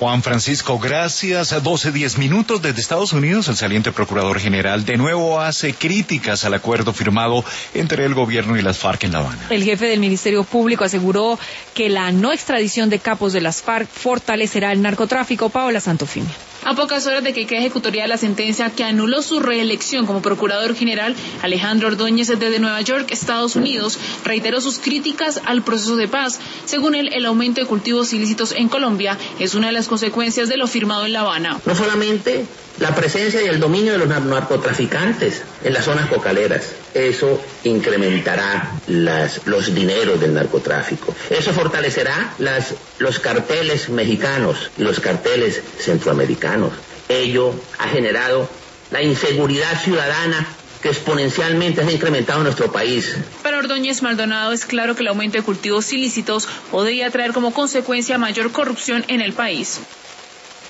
Juan Francisco, gracias. 12:10 desde Estados Unidos. El saliente procurador general de nuevo hace críticas al acuerdo firmado entre el gobierno y las FARC en La Habana. El jefe del Ministerio Público aseguró que la no extradición de capos de las FARC fortalecerá el narcotráfico. Paola Santofimio. A pocas horas de que quede ejecutoria la sentencia que anuló su reelección como procurador general, Alejandro Ordóñez, desde Nueva York, Estados Unidos, reiteró sus críticas al proceso de paz. Según él, el aumento de cultivos ilícitos en Colombia es una de las consecuencias de lo firmado en La Habana. No solamente la presencia y el dominio de los narcotraficantes en las zonas cocaleras, eso incrementará los dineros del narcotráfico. Eso fortalecerá los carteles mexicanos y los carteles centroamericanos. Ello ha generado la inseguridad ciudadana que exponencialmente se ha incrementado en nuestro país. Para Ordóñez Maldonado es claro que el aumento de cultivos ilícitos podría traer como consecuencia mayor corrupción en el país.